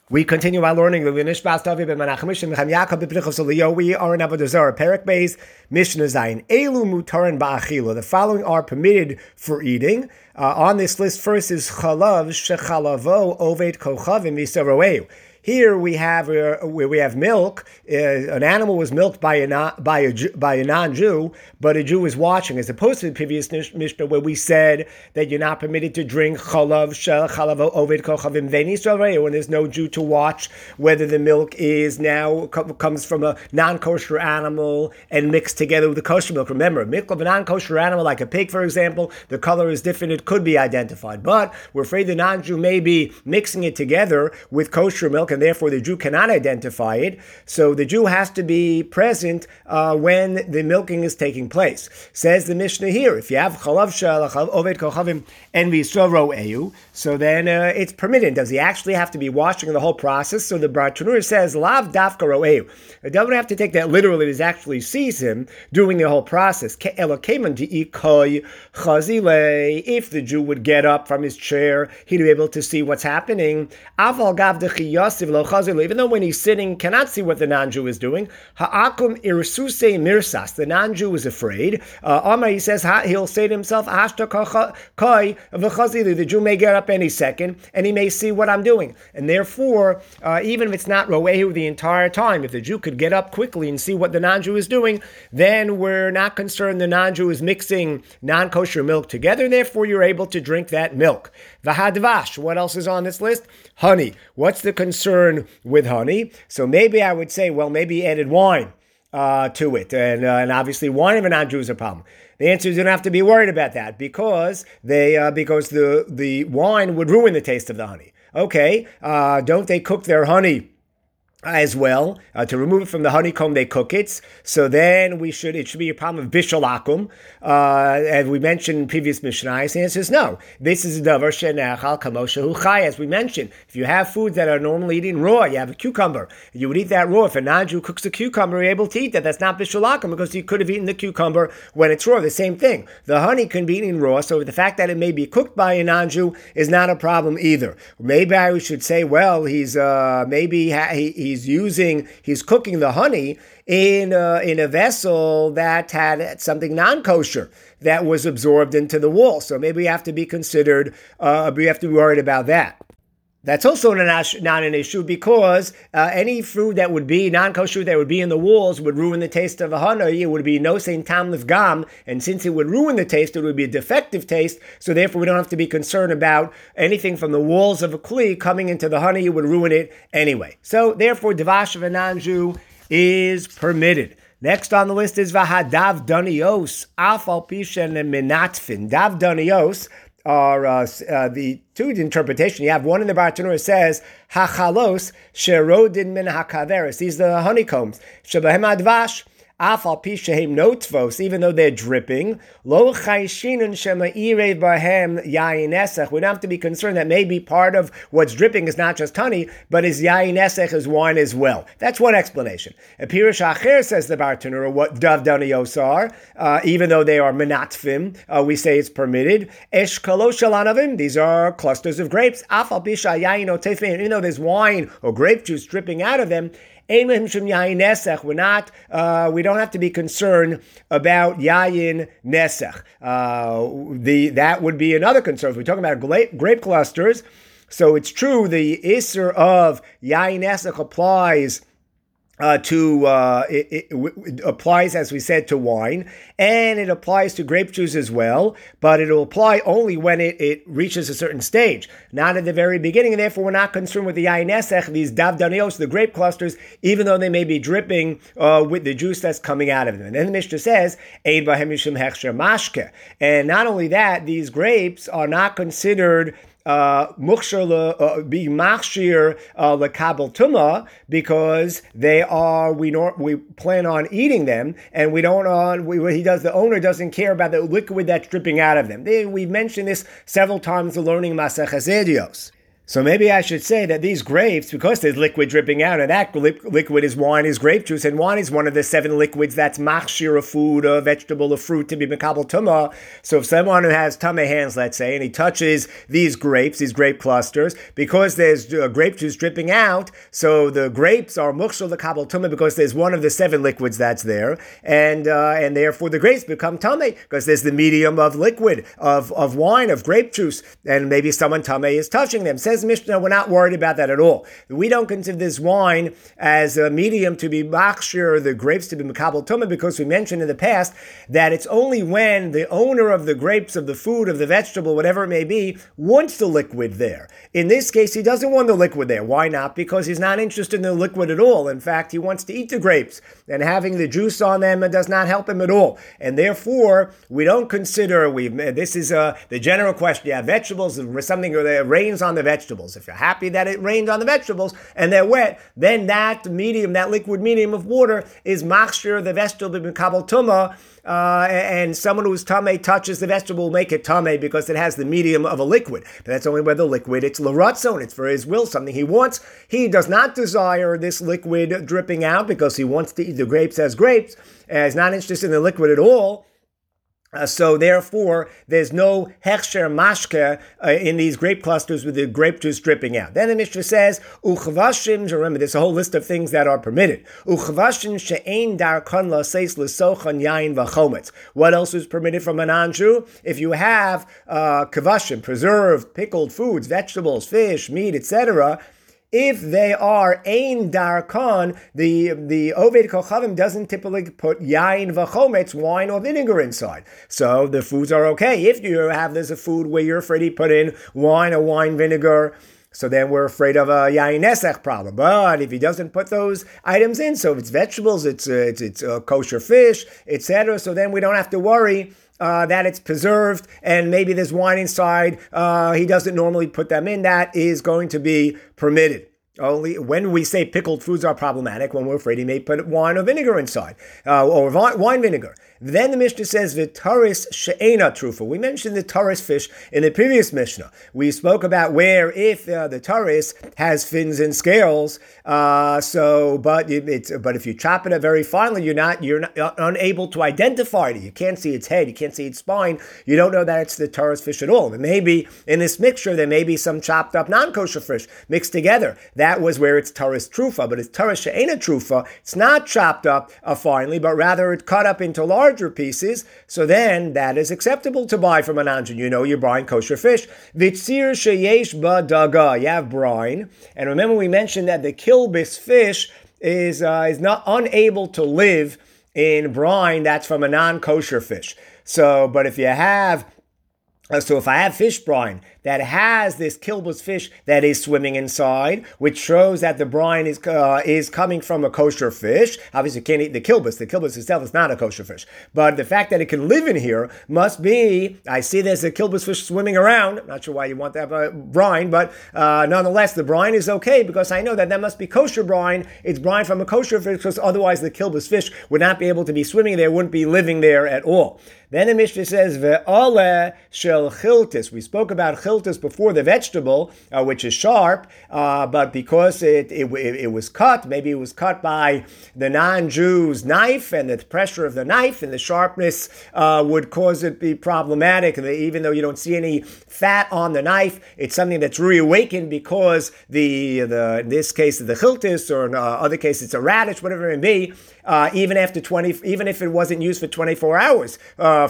We continue our learning. We are in Avodah Zarah, Perek Beis, Mishnah Zayin. Elu mutarin ba'achila. The following are permitted for eating. On this list, first is chalav shechalavo oved kochavim misaroeu. Here we have milk. An animal was milked by a non-Jew, but a Jew is watching, as opposed to the previous Mishnah where we said that you're not permitted to drink chalav shechalavo oved kochavim v'nisrareyu, when there's no Jew to watch whether the milk is now comes from a non-kosher animal and mixed together with the kosher milk. Remember, milk of a non-kosher animal, like a pig, for example, the color is different. It could be identified, but we're afraid the non-Jew may be mixing it together with kosher milk, and therefore the Jew cannot identify it. So the Jew has to be present when the milking is taking place. Says the Mishnah here, if you have chalav oved kochavim and v'yisraroeu, so then it's permitted. Does he actually have to be washing the whole process? So the Bartanura says, lav dafka roeu. It doesn't have to take that literally. It actually sees him doing the whole process. If the Jew would get up from his chair, he'd be able to see what's happening. Even though when he's sitting, cannot see what the non-Jew is doing. Ha'akum irsuse mirsas. The non-Jew is afraid. Amar, he says, he'll say to himself, the Jew may get up any second, and he may see what I'm doing. And therefore, even if it's not roehu the entire time, if the Jew could get up quickly and see what the non-Jew is doing, then we're not concerned the non-Jew is mixing non-kosher milk together, therefore you're able to drink that milk. V'hadvash, what else is on this list? Honey. What's the concern with honey? So maybe I would say, well, maybe added wine to it, and obviously wine of a non-Jew is a problem. The answer is you don't have to be worried about that because the wine would ruin the taste of the honey. Okay, don't they cook their honey as well? To remove it from the honeycomb, they cook it. So then it should be a problem of bishalakum. As we mentioned in previous Mishnayos, the answer is no. This is a davar she'nechal kamosha hu chai. As we mentioned, if you have foods that are normally eaten raw, you have a cucumber, you would eat that raw. If a non-Jew cooks a cucumber, you're able to eat that. That's not bishalakum because you could have eaten the cucumber when it's raw. The same thing. The honey can be eaten raw, so the fact that it may be cooked by a non-Jew is not a problem either. Maybe I should say, well, he's cooking the honey in a vessel that had something non-kosher that was absorbed into the wall. So maybe we have to be considered, we have to be worried about that. That's also not an issue because any food that would be non-kosher that would be in the walls would ruin the taste of a honey. It would be no sein tam lifgam, and since it would ruin the taste, it would be a defective taste. So therefore, we don't have to be concerned about anything from the walls of a kli coming into the honey. It would ruin it anyway. So therefore, davash of a non-Jew is permitted. Next on the list is vahadav danios afal pishen minatfin. Dav danios are the two interpretation. You have one in the Bartanura says hachalos sherodin min hakaveris. These are the honeycombs. Shebahem advash. Afal pi shehem notvos, even though they're dripping, lo chayshinun shema'ire bahem yayin esech. We don't have to be concerned that maybe part of what's dripping is not just honey, but is yayin esech, is wine as well. That's one explanation. Pirush acher, says the Bartanura, what dav daniyos are, even though they are menatfim, we say it's permitted. Eshkalo shalanavim, these are clusters of grapes. Afal pi shayayin otefin, even though there's wine or grape juice dripping out of them, we don't have to be concerned about yayin nesech. That would be another concern. If we're talking about grape clusters, so it's true the isser of yayin nesech applies it applies, as we said, to wine, and it applies to grape juice as well, but it'll apply only when it reaches a certain stage, not at the very beginning, and therefore we're not concerned with the yayin esech, these dav danios, the grape clusters, even though they may be dripping with the juice that's coming out of them. And then the Mishnah says, Eid bahem mishum hechsher mashke, and not only that, these grapes are not considered be machshir lekabel tuma because they are we plan on eating them, and the owner doesn't care about the liquid that's dripping out of them. We've mentioned this several times in learning Maseches Edios. So maybe I should say that these grapes, because there's liquid dripping out, and that liquid is wine, is grape juice, and wine is one of the 7 liquids that's machshir, a food, a vegetable, a fruit, to be mekabel tumah. So if someone who has tumah hands, let's say, and he touches these grapes, these grape clusters, because there's grape juice dripping out, so the grapes are mukshal mekabel tumah because there's one of the 7 liquids that's there, and therefore the grapes become tumah because there's the medium of liquid, of wine, of grape juice, and maybe someone tumah is touching them. Says Mishnah, we're not worried about that at all. We don't consider this wine as a medium to be machshir, the grapes to be mekabel tumah, because we mentioned in the past that it's only when the owner of the grapes, of the food, of the vegetable, whatever it may be, wants the liquid there. In this case, he doesn't want the liquid there. Why not? Because he's not interested in the liquid at all. In fact, he wants to eat the grapes, and having the juice on them does not help him at all. And therefore, we don't consider, this is the general question. You have vegetables, something that rains on the vegetables. If you're happy that it rained on the vegetables and they're wet, then that medium, that liquid medium of water is machshir, the vegetable mekabel tumah, and someone who's tameh touches the vegetable will make it tameh because it has the medium of a liquid. But that's only where the liquid, it's l'ratzon, it's for his will, something he wants. He does not desire this liquid dripping out because he wants to eat the grapes as grapes, he's not interested in the liquid at all. So therefore, there's no hechsher mashke in these grape clusters with the grape juice dripping out. Then the Mishnah says, uchvashim, remember there's a whole list of things that are permitted. Uchvashim she'ein darkon laseis l'sochan yain v'chometz. What else is permitted from an anju? If you have kavashim, preserved, pickled foods, vegetables, fish, meat, etc., if they are ein darkon, the Oved Kochavim doesn't typically put yain v'chometz, wine or vinegar inside. So the foods are okay. If you have, there's a food where you're afraid he put in wine or wine vinegar, so then we're afraid of a yain nesech problem. But if he doesn't put those items in, so if it's vegetables, it's kosher fish, etc., so then we don't have to worry that it's preserved and maybe there's wine inside. He doesn't normally put them in. That is going to be permitted. Only when we say pickled foods are problematic, when we're afraid he may put wine or vinegar inside, or wine vinegar. Then the Mishnah says, V'taris she'ena trufa. We mentioned the taris fish in the previous Mishnah. We spoke about where if the taris has fins and scales, but if you chop it up very finely, you're not unable to identify it. You can't see its head, you can't see its spine. You don't know that it's the taris fish at all. And maybe in this mixture there may be some chopped up non-kosher fish mixed together. That was where it's taris trufa, but it's taris she'ena trufa. It's not chopped up finely, but rather it's cut up into larger pieces. So then that is acceptable to buy from an anjan. You know you're buying kosher fish. Vitzir sheyesh ba daga. You have brine, and remember we mentioned that the kilbis fish is not unable to live in brine that's from a non-kosher fish. So, but if you have if I have fish brine that has this kilbus fish that is swimming inside, which shows that the brine is coming from a kosher fish. Obviously, you can't eat the kilbus. The kilbus itself is not a kosher fish. But the fact that it can live in here must be, I see there's a kilbus fish swimming around. I'm not sure why you want to have a brine, but nonetheless, the brine is okay because I know that must be kosher brine. It's brine from a kosher fish because otherwise the kilbus fish would not be able to be swimming there, wouldn't be living there at all. Then the Mishnah says, Ve'ale shel chiltis. We spoke about chiltis before, the vegetable, which is sharp, but because it was cut, maybe it was cut by the non-Jew's knife, and the pressure of the knife and the sharpness would cause it to be problematic. Even though you don't see any fat on the knife, it's something that's reawakened because in this case the chiltis, or in other cases it's a radish, whatever it may be. Even if it wasn't used for 24 hours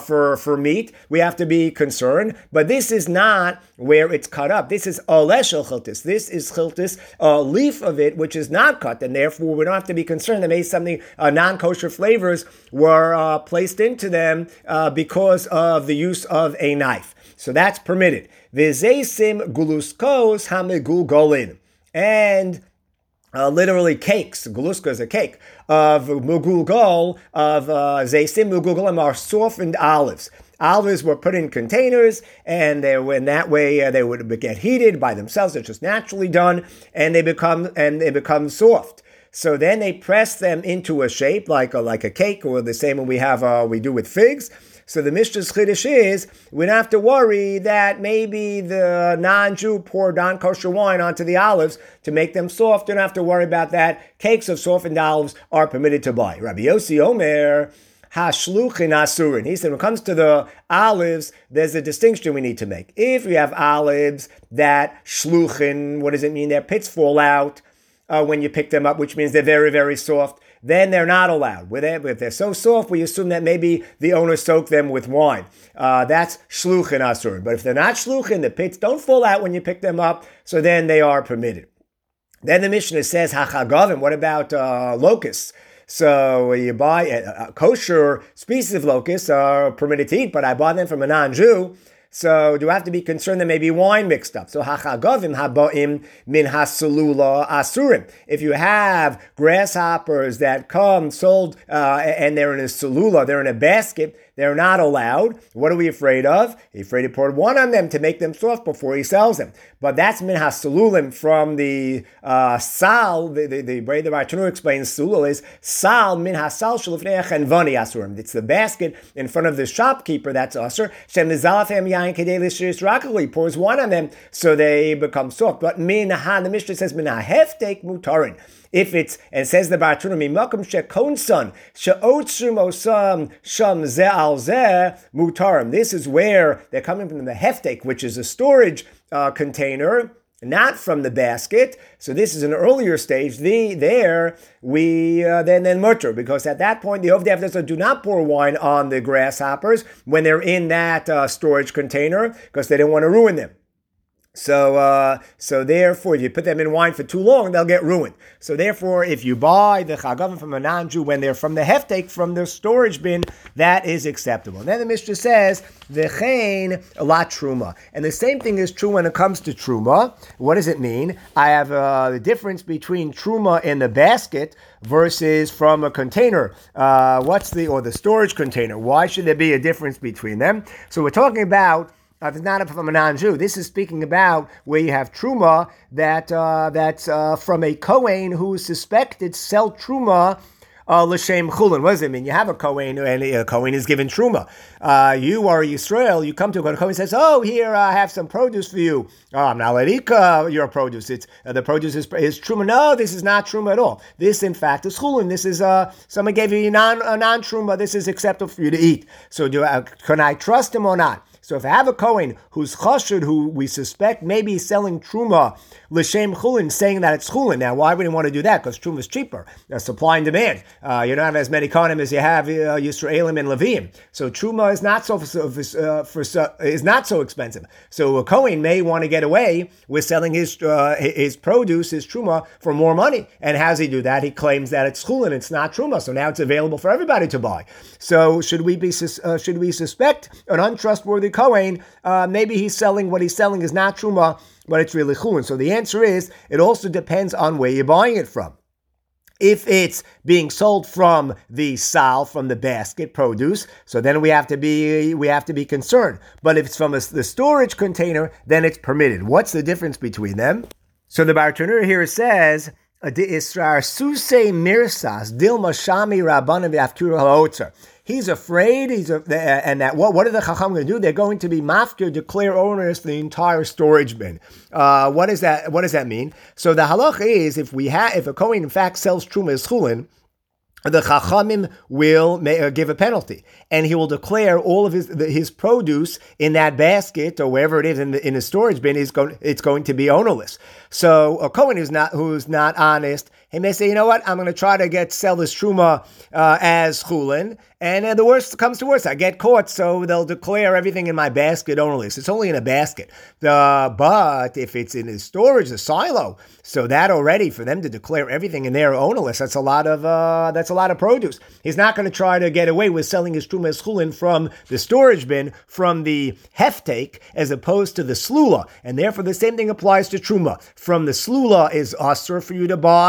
for meat, we have to be concerned. But this is not where it's cut up. This is oleshel chiltis. This is chiltis, a leaf of it which is not cut, and therefore we don't have to be concerned that maybe something non-kosher flavors were placed into them because of the use of a knife. So that's permitted. V'zeisim guluskos hamegulgolin, and literally cakes. Guluska is a cake of mugulgol, of zeisim mugulgolim are softened olives. Olives were put in containers, and in that way they would get heated by themselves. They're just naturally done, and they become soft. So then they press them into a shape like a cake, or the same one we do with figs. So the Mishnah's Chiddush is, we don't have to worry that maybe the non-Jew poured non-kosher wine onto the olives to make them soft. You don't have to worry about that. Cakes of softened olives are permitted to buy. Rabbi Yossi Omer, Hashluchin asurin. He said when it comes to the olives, there's a distinction we need to make. If we have olives that shluchin, what does it mean? Their pits fall out when you pick them up, which means they're very, very soft. Then they're not allowed. If they're so soft, we assume that maybe the owner soaked them with wine. That's shluchin asurin. But if they're not shluchin, the pits don't fall out when you pick them up, so then they are permitted. Then the Mishnah says, hachagavim, what about locusts? So you buy a kosher species of locusts are permitted to eat, but I bought them from a non-Jew. So do I have to be concerned that maybe wine mixed up? So hachagavim habaim min hasalula asurim. If you have grasshoppers that come sold and they're in a salula, they're in a basket, they're not allowed. What are we afraid of? He's afraid to pour wine on them to make them soft before he sells them. But that's min hasalulim from the sal. The way the Bartanur explains salul is sal min hasal shalufnei and vani asurim. It's the basket in front of the shopkeeper that's asur. Shem nizalafem yain kedei l'shiris rakali. He pours wine on them so they become soft. But min ha, the Mishnah says min haheftek mutarin. If it's, and says the Bartanur, mimakom shekonsan sheotzrim osam sham ze al ze mutarim. This is where they're coming from the heftek, which is a storage container, not from the basket. So this is an earlier stage. Then mutter, because at that point the Ovdei Avdei do not pour wine on the grasshoppers when they're in that storage container, because they don't want to ruin them. So therefore, if you put them in wine for too long, they'll get ruined. So therefore, if you buy the chagavim from a non-Jew when they're from the heftek, from the storage bin, that is acceptable. And then the Mishnah says, v'chein la truma. And the same thing is true when it comes to truma. What does it mean? I have the difference between truma in the basket versus from a container. Or the storage container? Why should there be a difference between them? So we're talking about it's not from a non-Jew. This is speaking about where you have truma that's from a Kohen who is suspected to sell truma l'shem chulin. What does it mean? You have a Kohen and a Kohen is given truma. You are Yisrael. You come to a Kohen and says, "Oh, here I have some produce for you." Oh, I'm not letting your produce. It's the produce is truma. No, this is not truma at all. This, in fact, is chulin. This is someone gave you non-truma. This is acceptable for you to eat. So can I trust him or not? So if I have a Kohen who's chashud, who we suspect maybe he's selling truma l'shem chulin, saying that it's chulin. Now, why would he want to do that? Because truma is cheaper. Supply and demand. You don't have as many Kohanim as you have Yisraelim and Levim. So truma is not so expensive. So a Kohen may want to get away with selling his produce, his truma, for more money. And how does he do that? He claims that it's chulin, it's not truma. So now it's available for everybody to buy. So should we suspect an untrustworthy Kohen? Maybe he's selling what he's selling is not truma, but it's really chulin. So the answer is, it also depends on where you're buying it from. If it's being sold from the sal, from the basket produce, so then we have to be concerned. But if it's from the storage container, then it's permitted. What's the difference between them? So the Bartanur here says, "Israr suse mirsas dilma shami rabbanim v'afkuru ha'otzer." He's afraid. What are the Chacham going to do? They're going to be mafkir, declare owners for the entire storage bin. What does that mean? So the halach is, if a Kohen in fact sells truma as chulin, the Chachamim will give a penalty, and he will declare all of his produce in that basket or wherever it is in the storage bin. It's going to be ownerless. So a Kohen who's not honest, he may say, you know what, I'm going to try to sell this truma as chulin, and the worst comes to worst, I get caught, so they'll declare everything in my basket ownerless. It's only in a basket. But if it's in his storage, a silo, so that already for them to declare everything in there ownerless, that's a lot of produce. He's not going to try to get away with selling his truma as chulin from the storage bin, from the heftek, as opposed to the slula, and therefore the same thing applies to truma. From the slula is asur for you to buy.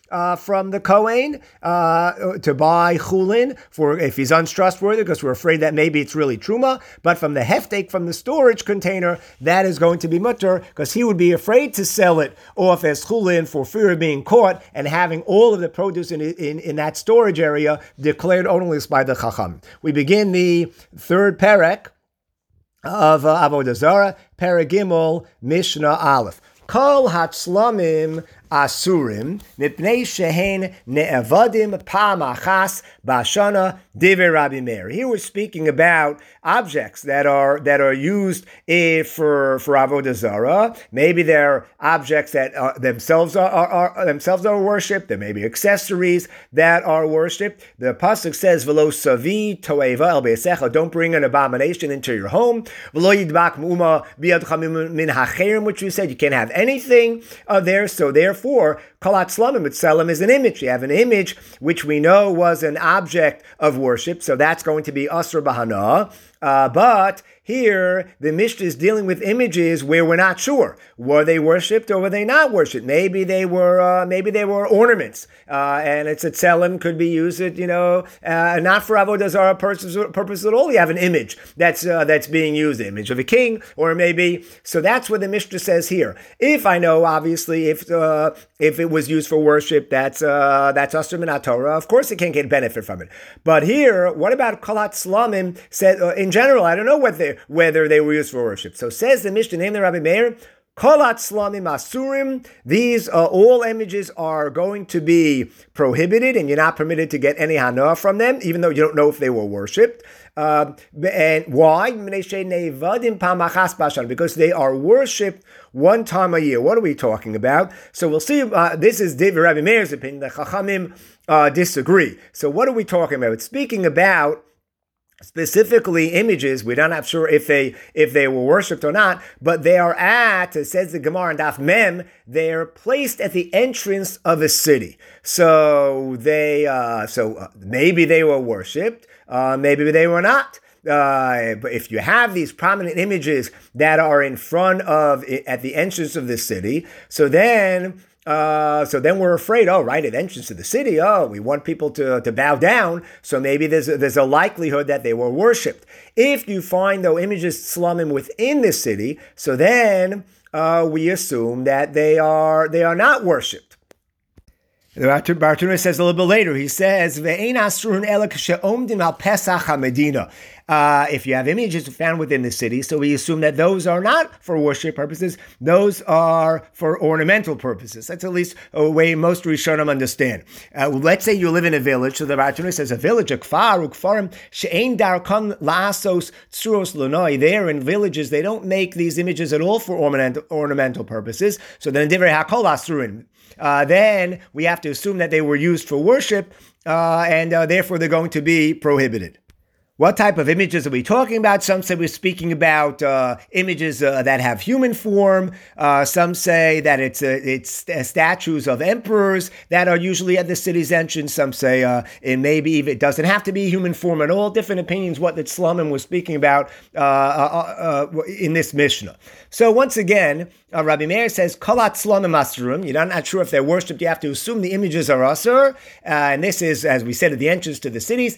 from the Kohen to buy chulin for if he's untrustworthy, because we're afraid that maybe it's really truma. But from the heftek, from the storage container, that is going to be mutter, because he would be afraid to sell it off as chulin for fear of being caught and having all of the produce in that storage area declared only by the chacham. We begin the third perek of Avodah Zarah, Perek Gimel, Mishnah Aleph. Kol hatzlamim asurim mipnei shehen ne'avadim pam achas bashana divrei Rabbi Meir. Here we're speaking about objects that are used for Avodah Zarah. Maybe they're objects that themselves are worshipped. There may be accessories that are worshipped. The pasuk says, "V'lo savi toeva el beisecha." Don't bring an abomination into your home. V'lo yidbak mu'uma biyadcha min hacherim, which we said you can't have anything there. So therefore, Kalat Slamim Mitzelim is an image. You have an image which we know was an object of worship, so that's going to be Asr Bahana. But here, the Mishnah is dealing with images where we're not sure. Were they worshipped or were they not worshipped? Maybe they were ornaments. And it's a tzelem, could be used, not for Avodah Zarah purpose at all. You have an image that's being used, the image of a king, or maybe. So that's what the Mishnah says here. If I know, obviously, if it was used for worship, that's Asr Min HaTorah. Of course, it can't get benefit from it. But here, what about Kalat Slamim? Said in general, I don't know whether they were used for worship. So says the Mishnah, name the Rabbi Meir, Kolat Slamim Asurim. These all images are going to be prohibited, and you're not permitted to get any hana from them, even though you don't know if they were worshipped. And why? Because they are worshipped one time a year. What are we talking about? So we'll see. This is Divrei Rabbi Meir's opinion. The Chachamim disagree. So what are we talking about? It's speaking about specifically images. We're not sure if they were worshipped or not, but they are it says the Gemara in Daf Mem, they're placed at the entrance of a city. So maybe they were worshipped, maybe they were not. But if you have these prominent images that are in front of at the entrance of the city, so then we're afraid, at the entrance to the city, we want people to bow down, so maybe there's a likelihood that they were worshipped. If you find, though, images slamim within the city, so then we assume that they are not worshipped. The Bartenura says a little bit later, he says, Ve'ein asrun ela k'she'omdim al Pesach HaMedina. If you have images found within the city, so we assume that those are not for worship purposes, those are for ornamental purposes. That's at least a way most Rishonim understand. Let's say you live in a village, so the Bartenura says a village, a kfar, ukfarim, she'ein darkan la'asos tzuros l'noi. There in villages, they don't make these images at all for ornamental purposes, so then divrei hakol asruin. Then we have to assume that they were used for worship, and therefore they're going to be prohibited. What type of images are we talking about? Some say we're speaking about images that have human form. Some say that it's statues of emperors that are usually at the city's entrance. Some say it maybe even it doesn't have to be human form at all. Different opinions what the Slamim was speaking about in this Mishnah. So once again, Rabbi Meir says, Kalat Slamim Asurim. You're not sure if they're worshipped. You have to assume the images are Asur. And this is, as we said, at the entrance to the cities.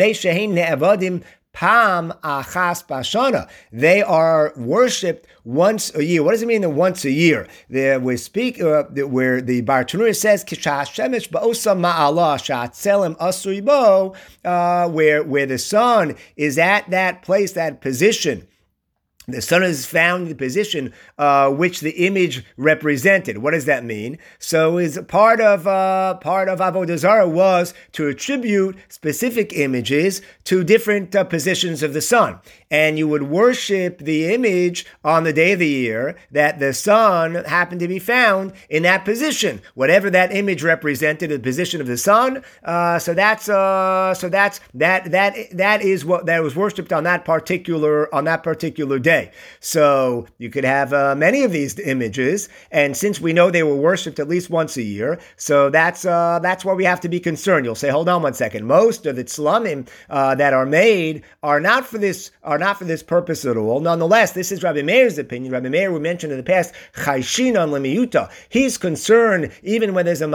Pam achas bashana. They are worshipped once a year. What does it mean once a year? Where the Bartenura says kisha shemesh ba'osa ma'ala shatzelem asuri bo, where the sun is at that place, that position. The sun is found in the position which the image represented. What does that mean? So, is part of Avodah Zarah was to attribute specific images to different positions of the sun, and you would worship the image on the day of the year that the sun happened to be found in that position, whatever that image represented, the position of the sun. So that is what that was worshipped on that particular day. day. So you could have many of these images, and since we know they were worshipped at least once a year, so that's why we have to be concerned. You'll say, hold on one second. Most of the tzlamim that are made are not for this purpose at all. Nonetheless, this is Rabbi Meir's opinion. Rabbi Meir, we mentioned in the past, chayshinan lemiyuta. He's concerned even when there's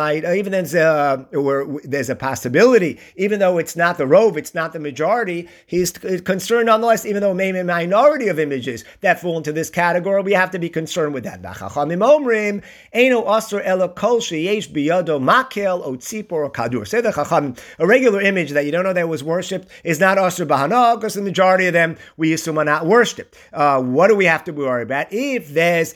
a possibility, even though it's not the rove, it's not the majority. He's concerned nonetheless, even though maybe a minority of images that fall into this category, we have to be concerned with that. Chachamim omrim eino asur ela kol sheyesh biyado makel o tzipor or kadur. Say the Chachamim, a regular image that you don't know that was worshipped is not asur bahana, because the majority of them we assume are not worshipped. What do we have to worry about? If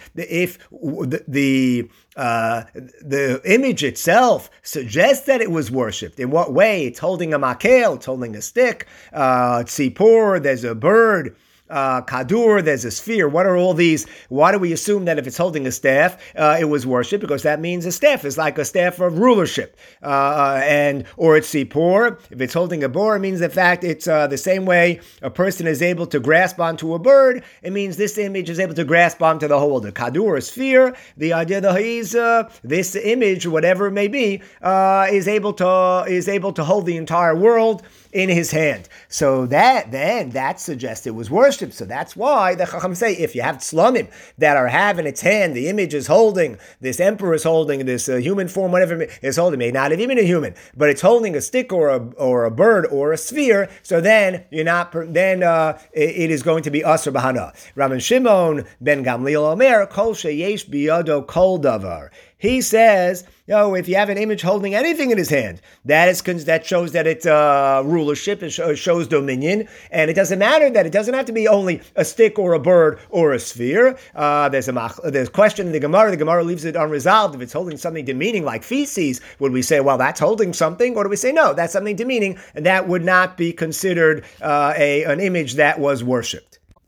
the image itself suggests that it was worshipped. In what way? It's holding a makel, it's holding a stick, tzipor, there's a bird, kadur, there's a sphere. What are all these? Why do we assume that if it's holding a staff, it was worship? Because that means a staff is like a staff of rulership, or it's tzipor. If it's holding a boar, it means in fact it's the same way a person is able to grasp onto a bird. It means this image is able to grasp onto the whole. The kadur, a sphere. The idea that he's this image, whatever it may be, is able to hold the entire world in his hand. So that suggests it was worshipped. So that's why the Chacham say, if you have tzlamim that have in its hand, the image is holding, this emperor is holding, this human form, whatever it is holding, may not have even a human, but it's holding a stick or a bird or a sphere, so then it is going to be asur bahana. Rabban Shimon ben Gamliel Omer, kol sheyesh biyado kol davar. He says, if you have an image holding anything in his hand, that shows that it's rulership, it shows dominion, and it doesn't matter that it doesn't have to be only a stick or a bird or a sphere. There's a question in the Gemara. The Gemara leaves it unresolved. If it's holding something demeaning like feces, would we say, well, that's holding something, or do we say, no, that's something demeaning, and that would not be considered an image that was worshipped?